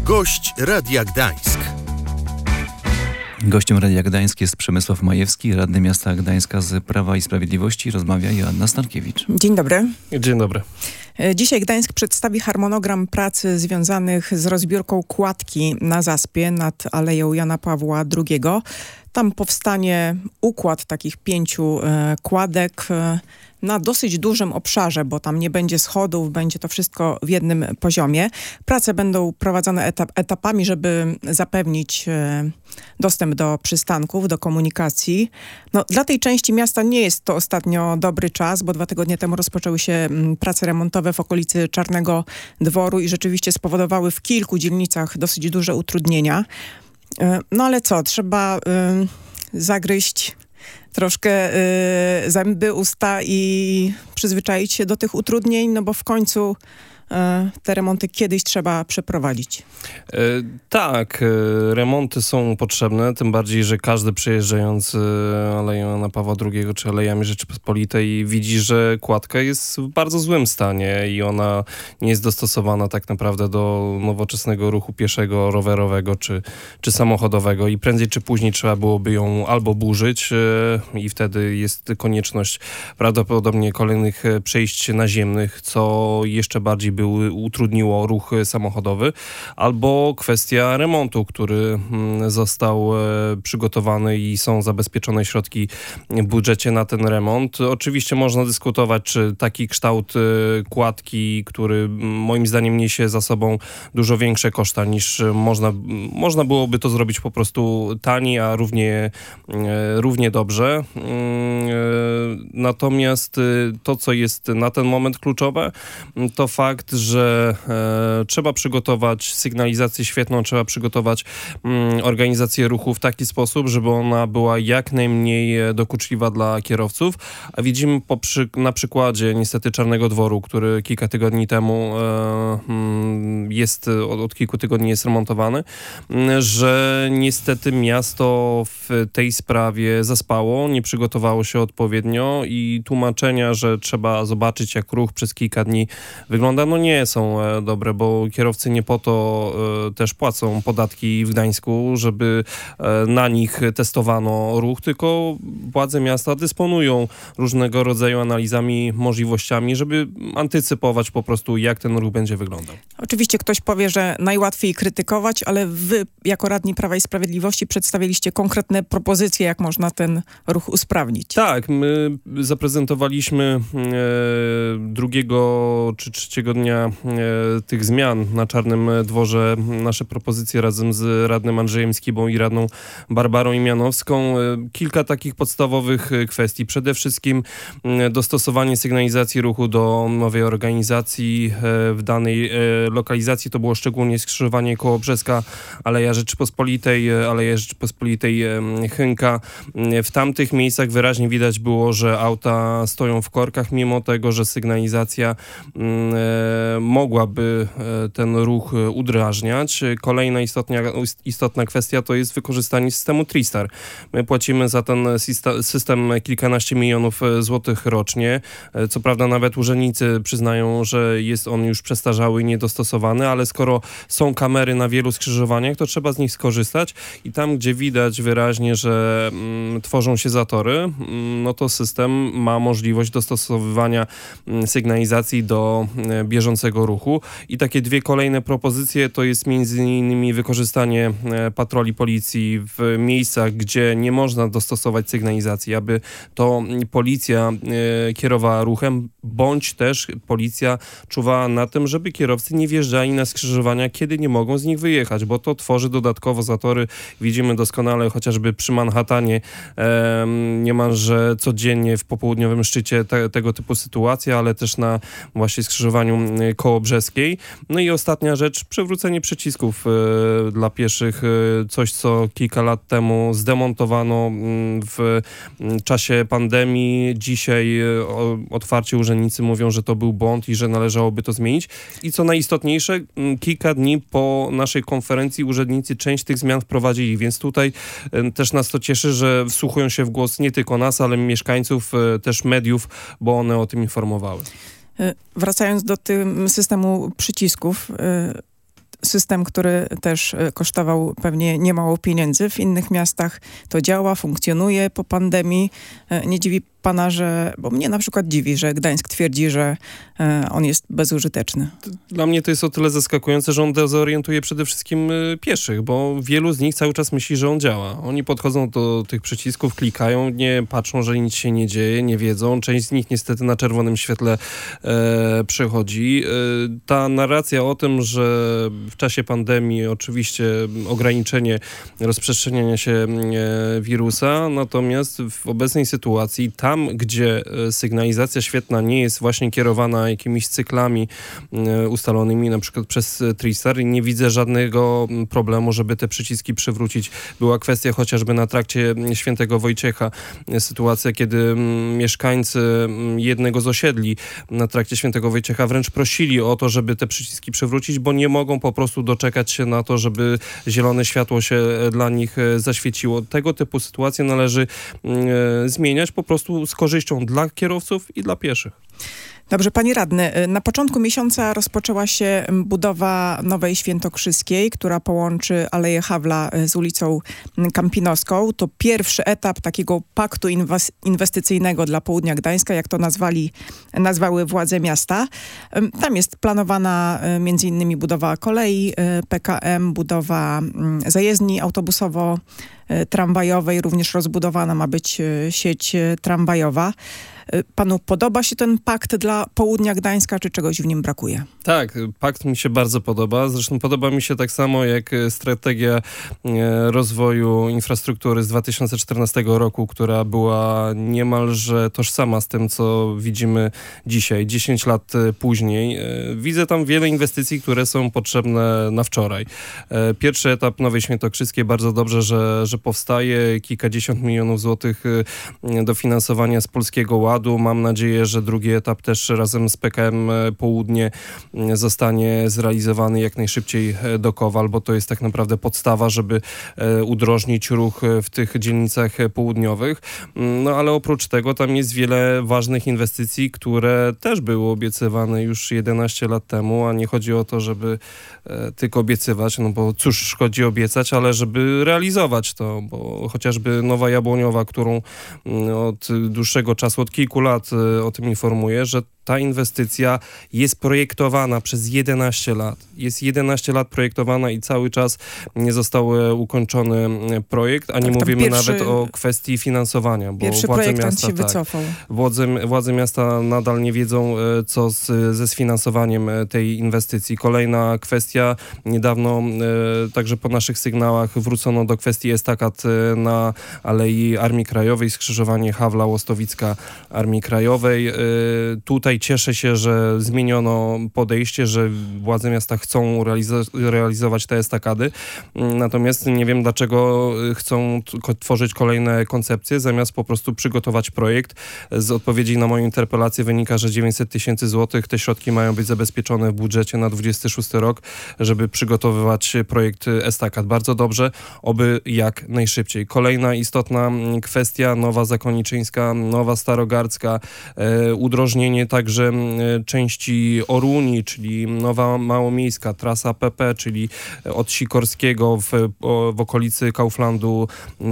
Gość Radia Gdańsk. Gościem Radia Gdańsk jest Przemysław Majewski, radny miasta Gdańska z Prawa i Sprawiedliwości. Rozmawia Joanna Stankiewicz. Dzień dobry. Dzień dobry. Dzisiaj Gdańsk przedstawi harmonogram pracy związanych z rozbiórką kładki na Zaspie nad Aleją Jana Pawła II. Tam powstanie układ takich 5 kładek na dosyć dużym obszarze, bo tam nie będzie schodów, będzie to wszystko w jednym poziomie. Prace będą prowadzone etapami, żeby zapewnić dostęp do przystanków, do komunikacji. No, dla tej części miasta nie jest to ostatnio dobry czas, bo 2 tygodnie temu rozpoczęły się prace remontowe w okolicy Czarnego Dworu i rzeczywiście spowodowały w kilku dzielnicach dosyć duże utrudnienia. No ale co, trzeba zagryźć troszkę zęby, usta i przyzwyczaić się do tych utrudnień, no bo w końcu te remonty kiedyś trzeba przeprowadzić. Tak, remonty są potrzebne, tym bardziej, że każdy przejeżdżając Aleją Jana Pawła II czy Alejami Rzeczypospolitej widzi, że kładka jest w bardzo złym stanie i ona nie jest dostosowana tak naprawdę do nowoczesnego ruchu pieszego, rowerowego czy samochodowego i prędzej czy później trzeba byłoby ją albo burzyć i wtedy jest konieczność prawdopodobnie kolejnych przejść naziemnych, co jeszcze bardziej utrudniło ruch samochodowy, albo kwestia remontu, który został przygotowany i są zabezpieczone środki w budżecie na ten remont. Oczywiście można dyskutować, czy taki kształt kładki, który moim zdaniem niesie za sobą dużo większe koszta niż można byłoby to zrobić po prostu taniej, a równie dobrze. Natomiast to, co jest na ten moment kluczowe, to fakt, że trzeba przygotować sygnalizację świetną, trzeba przygotować organizację ruchu w taki sposób, żeby ona była jak najmniej dokuczliwa dla kierowców. A widzimy na przykładzie niestety Czarnego Dworu, który kilka tygodni temu od kilku tygodni jest remontowany, że niestety miasto w tej sprawie zaspało, nie przygotowało się odpowiednio i tłumaczenia, że trzeba zobaczyć, jak ruch przez kilka dni wygląda, no nie są dobre, bo kierowcy nie po to też płacą podatki w Gdańsku, żeby na nich testowano ruch, tylko władze miasta dysponują różnego rodzaju analizami, możliwościami, żeby antycypować po prostu, jak ten ruch będzie wyglądał. Oczywiście ktoś powie, że najłatwiej krytykować, ale wy jako radni Prawa i Sprawiedliwości przedstawiliście konkretne propozycje, jak można ten ruch usprawnić. Tak, my zaprezentowaliśmy 2 czy 3 dnia tych zmian na Czarnym Dworze nasze propozycje razem z radnym Andrzejem Skibą i radną Barbarą Imianowską. Kilka takich podstawowych kwestii. Przede wszystkim dostosowanie sygnalizacji ruchu do nowej organizacji w danej lokalizacji. To było szczególnie skrzyżowanie Kołobrzeska, Aleja Rzeczypospolitej, Aleja Rzeczypospolitej Chynka. W tamtych miejscach wyraźnie widać było, że auta stoją w korkach, mimo tego, że sygnalizacja mogłaby ten ruch udrażniać. Kolejna istotna kwestia to jest wykorzystanie systemu Tristar. My płacimy za ten system kilkanaście milionów złotych rocznie. Co prawda nawet urzędnicy przyznają, że jest on już przestarzały i niedostosowany, ale skoro są kamery na wielu skrzyżowaniach, to trzeba z nich skorzystać i tam, gdzie widać wyraźnie, że tworzą się zatory, no to system ma możliwość dostosowywania sygnalizacji do bieżącego ruchu. I takie 2 kolejne propozycje to jest m.in. wykorzystanie patroli policji w miejscach, gdzie nie można dostosować sygnalizacji, aby to policja kierowała ruchem, bądź też policja czuwała na tym, żeby kierowcy nie wjeżdżali na skrzyżowania, kiedy nie mogą z nich wyjechać, bo to tworzy dodatkowo zatory. Widzimy doskonale chociażby przy Manhattanie niemalże codziennie w popołudniowym szczycie tego typu sytuacja, ale też na właśnie skrzyżowaniu Kołobrzeskiej. No i ostatnia rzecz, przywrócenie przycisków dla pieszych. Coś, co kilka lat temu zdemontowano w czasie pandemii. Dzisiaj otwarcie urzędnicy mówią, że to był błąd i że należałoby to zmienić. I co najistotniejsze, kilka dni po naszej konferencji urzędnicy część tych zmian wprowadzili, więc tutaj też nas to cieszy, że wsłuchują się w głos nie tylko nas, ale mieszkańców, też mediów, bo one o tym informowały. Wracając do tym systemu przycisków, system, który też kosztował pewnie niemało pieniędzy. W innych miastach to działa, funkcjonuje po pandemii. Nie dziwi pana, bo mnie na przykład dziwi, że Gdańsk twierdzi, że on jest bezużyteczny. Dla mnie to jest o tyle zaskakujące, że on dezorientuje przede wszystkim pieszych, bo wielu z nich cały czas myśli, że on działa. Oni podchodzą do tych przycisków, klikają, nie patrzą, że nic się nie dzieje, nie wiedzą. Część z nich niestety na czerwonym świetle przechodzi. Ta narracja o tym, że w czasie pandemii oczywiście ograniczenie rozprzestrzeniania się wirusa, natomiast w obecnej sytuacji tam, gdzie sygnalizacja świetna nie jest właśnie kierowana jakimiś cyklami ustalonymi na przykład przez Tristar, nie widzę żadnego problemu, żeby te przyciski przywrócić. Była kwestia chociażby na trakcie Świętego Wojciecha, sytuacja, kiedy mieszkańcy jednego z osiedli na trakcie Świętego Wojciecha wręcz prosili o to, żeby te przyciski przywrócić, bo nie mogą po prostu doczekać się na to, żeby zielone światło się dla nich zaświeciło. Tego typu sytuacje należy zmieniać po prostu z korzyścią dla kierowców i dla pieszych. Dobrze, panie radny, na początku miesiąca rozpoczęła się budowa Nowej Świętokrzyskiej, która połączy Aleję Hawla z ulicą Kampinowską. To pierwszy etap takiego paktu inwestycyjnego dla południa Gdańska, jak to nazwały władze miasta. Tam jest planowana między innymi budowa kolei PKM, budowa zajezdni autobusowo-tramwajowej, również rozbudowana ma być sieć tramwajowa. Panu podoba się ten pakt dla południa Gdańska, czy czegoś w nim brakuje? Tak, pakt mi się bardzo podoba. Zresztą podoba mi się tak samo jak strategia rozwoju infrastruktury z 2014 roku, która była niemalże tożsama z tym, co widzimy dzisiaj, 10 lat później. Widzę tam wiele inwestycji, które są potrzebne na wczoraj. Pierwszy etap Nowej Świętokrzyskiej bardzo dobrze, że powstaje. Kilkadziesiąt milionów złotych dofinansowania z Polskiego Ładu. Mam nadzieję, że drugi etap też razem z PKM Południe zostanie zrealizowany jak najszybciej do Kowal, bo to jest tak naprawdę podstawa, żeby udrożnić ruch w tych dzielnicach południowych. No ale oprócz tego tam jest wiele ważnych inwestycji, które też były obiecywane już 11 lat temu, a nie chodzi o to, żeby tylko obiecywać, no bo cóż szkodzi obiecać, ale żeby realizować to, bo chociażby Nowa Jabłoniowa, którą od dłuższego czasu, od kilku lat o tym informuję, że ta inwestycja jest projektowana przez 11 lat. Jest 11 lat projektowana i cały czas nie został ukończony projekt, a nie mówimy nawet o kwestii finansowania. Bo pierwszy projektant się wycofał. Władze miasta nadal nie wiedzą, co ze sfinansowaniem tej inwestycji. Kolejna kwestia, niedawno także po naszych sygnałach wrócono do kwestii estakad na Alei Armii Krajowej, skrzyżowanie Hawla-Łostowicka Armii Krajowej. Tutaj cieszę się, że zmieniono podejście, że władze miasta chcą realizować te estakady. Natomiast nie wiem, dlaczego chcą tworzyć kolejne koncepcje, zamiast po prostu przygotować projekt. Z odpowiedzi na moją interpelację wynika, że 900 000 złotych te środki mają być zabezpieczone w budżecie na 26 rok, żeby przygotowywać projekt estakad. Bardzo dobrze, oby jak najszybciej. Kolejna istotna kwestia, Nowa Zakoniczyńska, Nowa Starogardzka, udrożnienie także części Oruni, czyli Nowa Małomiejska, trasa PP, czyli od Sikorskiego w okolicy Kauflandu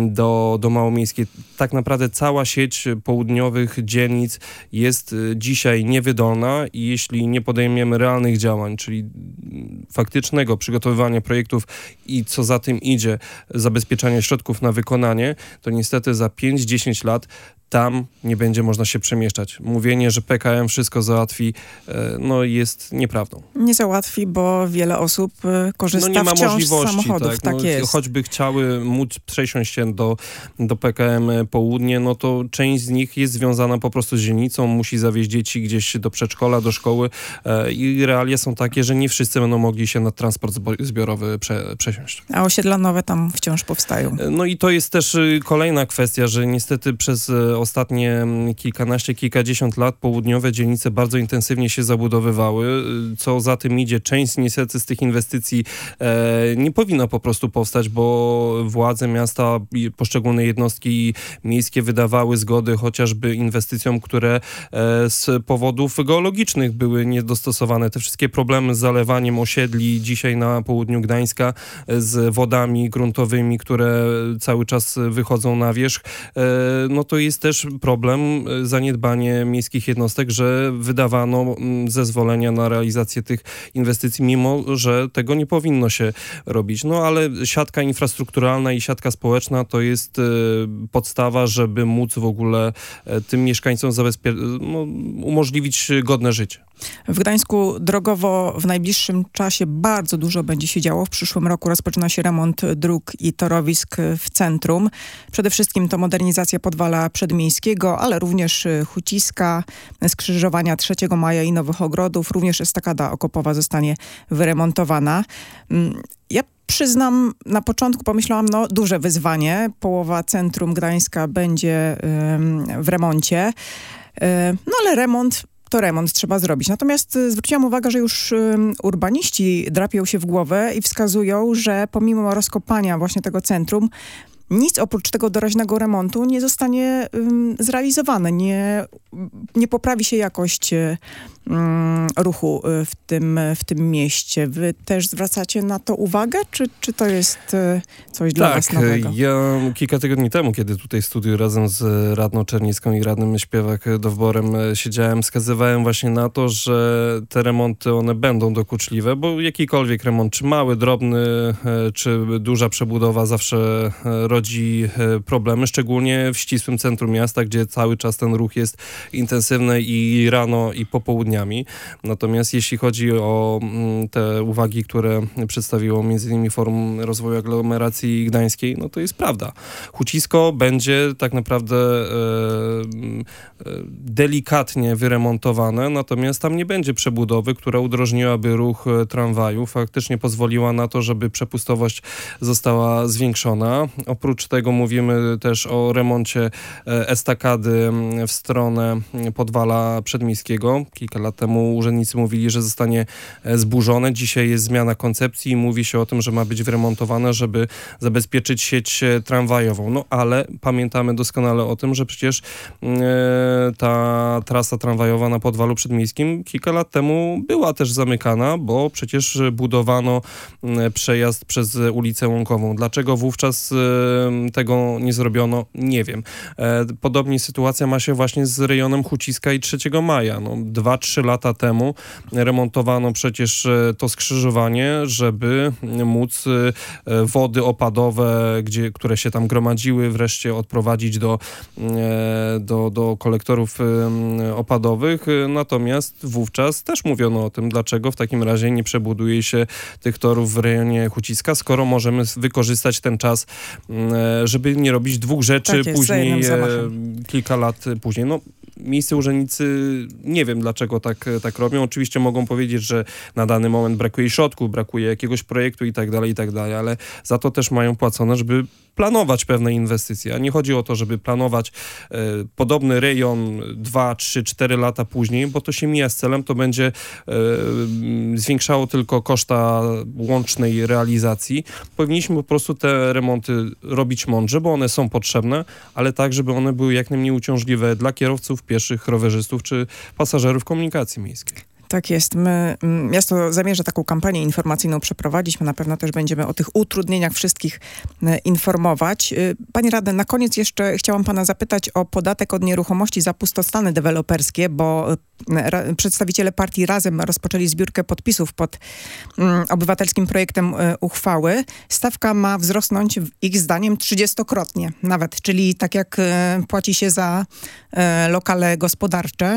do Małomiejskiej. Tak naprawdę cała sieć południowych dzielnic jest dzisiaj niewydolna i jeśli nie podejmiemy realnych działań, czyli faktycznego przygotowywania projektów i co za tym idzie, zabezpieczania środków na wykonanie, to niestety za 5-10 lat tam nie będzie można się przemieszczać. Mówienie, że PKM wszystko załatwi, no jest nieprawdą. Nie załatwi, bo wiele osób korzysta nie ma wciąż możliwości, z samochodów. Tak jest. Choćby chciały móc przesiąść się do PKM Południe, no to część z nich jest związana po prostu z dzielnicą, musi zawieźć dzieci gdzieś do przedszkola, do szkoły i realia są takie, że nie wszyscy będą mogli się na transport zbiorowy przesiąść. A osiedla nowe tam wciąż powstają. No i to jest też kolejna kwestia, że niestety przez ostatnie kilkadziesiąt lat południowe dzielnice bardzo intensywnie się zabudowywały. Co za tym idzie, część niestety z tych inwestycji nie powinna po prostu powstać, bo władze miasta i poszczególne jednostki miejskie wydawały zgody chociażby inwestycjom, które z powodów geologicznych były niedostosowane. Te wszystkie problemy z zalewaniem osiedli dzisiaj na południu Gdańska, z wodami gruntowymi, które cały czas wychodzą na wierzch, no to jest też problem, zaniedbanie miejskich jednostek, że wydawano zezwolenia na realizację tych inwestycji, mimo że tego nie powinno się robić. No ale siatka infrastrukturalna i siatka społeczna to jest podstawa, żeby móc w ogóle tym mieszkańcom umożliwić godne życie. W Gdańsku drogowo w najbliższym czasie bardzo dużo będzie się działo. W przyszłym roku rozpoczyna się remont dróg i torowisk w centrum. Przede wszystkim to modernizacja Podwala Przedmiejskiego, ale również Huciska, skrzyżowania 3 Maja i Nowych Ogrodów. Również estakada okopowa zostanie wyremontowana. Ja przyznam, na początku pomyślałam, duże wyzwanie. Połowa centrum Gdańska będzie w remoncie. Ale remont trzeba zrobić. Natomiast zwróciłam uwagę, że już urbaniści drapią się w głowę i wskazują, że pomimo rozkopania właśnie tego centrum, nic oprócz tego doraźnego remontu nie zostanie zrealizowane. Nie poprawi się jakość ruchu w tym mieście. Wy też zwracacie na to uwagę, czy to jest coś dla was nowego? Ja kilka tygodni temu, kiedy tutaj w studiu razem z radną Czernicką i radnym Śpiewak-Dowborem siedziałem, wskazywałem właśnie na to, że te remonty, one będą dokuczliwe, bo jakikolwiek remont, czy mały, drobny, czy duża przebudowa zawsze rodzi problemy, szczególnie w ścisłym centrum miasta, gdzie cały czas ten ruch jest intensywny i rano, i popołudniami. Natomiast jeśli chodzi o te uwagi, które przedstawiło m.in. Forum Rozwoju Aglomeracji Gdańskiej, no to jest prawda. Hucisko będzie tak naprawdę delikatnie wyremontowane, natomiast tam nie będzie przebudowy, która udrożniłaby ruch tramwaju. Faktycznie pozwoliła na to, żeby przepustowość została zwiększona. Oprócz tego mówimy też o remoncie estakady w stronę Podwala Przedmiejskiego. Kilka lat temu urzędnicy mówili, że zostanie zburzone. Dzisiaj jest zmiana koncepcji i mówi się o tym, że ma być wyremontowane, żeby zabezpieczyć sieć tramwajową. No ale pamiętamy doskonale o tym, że przecież ta trasa tramwajowa na Podwalu Przedmiejskim kilka lat temu była też zamykana, bo przecież budowano przejazd przez ulicę Łąkową. Dlaczego wówczas tego nie zrobiono? Nie wiem. Podobnie sytuacja ma się właśnie z rejonem Huciska i 3 Maja. 2-3 lata temu remontowano przecież to skrzyżowanie, żeby móc wody opadowe, które się tam gromadziły, wreszcie odprowadzić do kolektorów opadowych. Natomiast wówczas też mówiono o tym, dlaczego w takim razie nie przebuduje się tych torów w rejonie Huciska, skoro możemy wykorzystać ten czas, żeby nie robić dwóch rzeczy później, kilka lat później. Miejscy urzędnicy nie wiem, dlaczego tak robią. Oczywiście mogą powiedzieć, że na dany moment brakuje środków, brakuje jakiegoś projektu i tak dalej, ale za to też mają płacone, żeby planować pewne inwestycje. A nie chodzi o to, żeby planować podobny rejon 2, 3, 4 lata później, bo to się mija z celem, to będzie zwiększało tylko koszta łącznej realizacji. Powinniśmy po prostu te remonty robić mądrze, bo one są potrzebne, ale tak, żeby one były jak najmniej uciążliwe dla kierowców, pieszych, rowerzystów czy pasażerów komunikacji miejskiej. Tak jest. Miasto zamierza taką kampanię informacyjną przeprowadzić. My na pewno też będziemy o tych utrudnieniach wszystkich informować. Panie radny, na koniec jeszcze chciałam pana zapytać o podatek od nieruchomości za pustostany deweloperskie, bo przedstawiciele partii Razem rozpoczęli zbiórkę podpisów pod obywatelskim projektem uchwały. Stawka ma wzrosnąć ich zdaniem 30-krotnie nawet, czyli tak jak płaci się za lokale gospodarcze.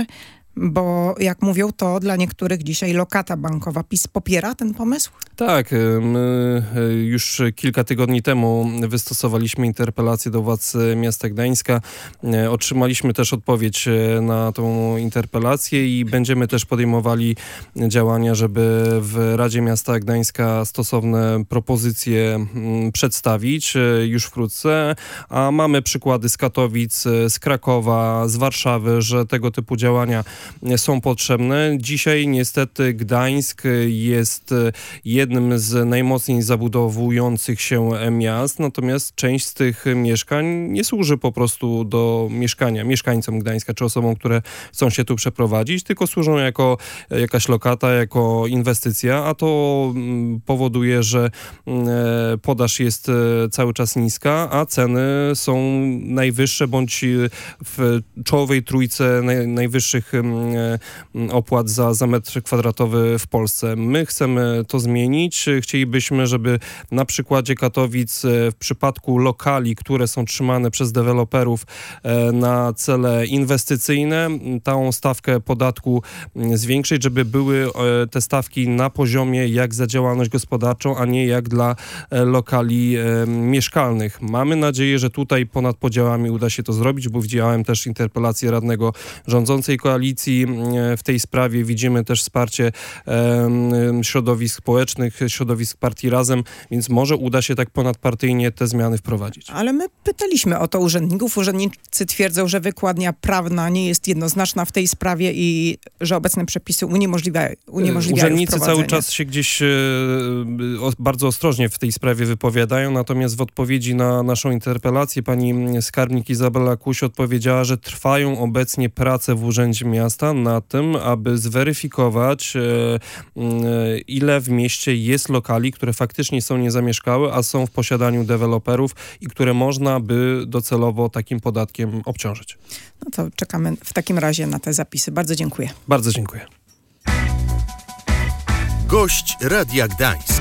Bo jak mówią, to dla niektórych dzisiaj lokata bankowa. PiS popiera ten pomysł? Tak, my już kilka tygodni temu wystosowaliśmy interpelację do władz miasta Gdańska. Otrzymaliśmy też odpowiedź na tą interpelację i będziemy też podejmowali działania, żeby w Radzie Miasta Gdańska stosowne propozycje przedstawić już wkrótce. A mamy przykłady z Katowic, z Krakowa, z Warszawy, że tego typu działania są potrzebne. Dzisiaj niestety Gdańsk jest jednym z najmocniej zabudowujących się miast, natomiast część z tych mieszkań nie służy po prostu do mieszkania mieszkańcom Gdańska czy osobom, które chcą się tu przeprowadzić, tylko służą jako jakaś lokata, jako inwestycja, a to powoduje, że podaż jest cały czas niska, a ceny są najwyższe bądź w czołowej trójce najwyższych opłat za metr kwadratowy w Polsce. My chcemy to zmienić. Chcielibyśmy, żeby na przykładzie Katowic w przypadku lokali, które są trzymane przez deweloperów na cele inwestycyjne, tą stawkę podatku zwiększyć, żeby były te stawki na poziomie jak za działalność gospodarczą, a nie jak dla lokali mieszkalnych. Mamy nadzieję, że tutaj ponad podziałami uda się to zrobić, bo widziałem też interpelację radnego rządzącej koalicji w tej sprawie. Widzimy też wsparcie środowisk społecznych, środowisk partii Razem, więc może uda się tak ponadpartyjnie te zmiany wprowadzić. Ale my pytaliśmy o to urzędników. Urzędnicy twierdzą, że wykładnia prawna nie jest jednoznaczna w tej sprawie i że obecne przepisy uniemożliwiają Urzędnicy cały czas się gdzieś bardzo ostrożnie w tej sprawie wypowiadają, natomiast w odpowiedzi na naszą interpelację pani skarbnik Izabela Kuś odpowiedziała, że trwają obecnie prace w Urzędzie Miasta na tym, aby zweryfikować, ile w mieście jest lokali, które faktycznie są niezamieszkałe, a są w posiadaniu deweloperów i które można by docelowo takim podatkiem obciążyć. No to czekamy w takim razie na te zapisy. Bardzo dziękuję. Bardzo dziękuję. Gość Radia Gdańsk.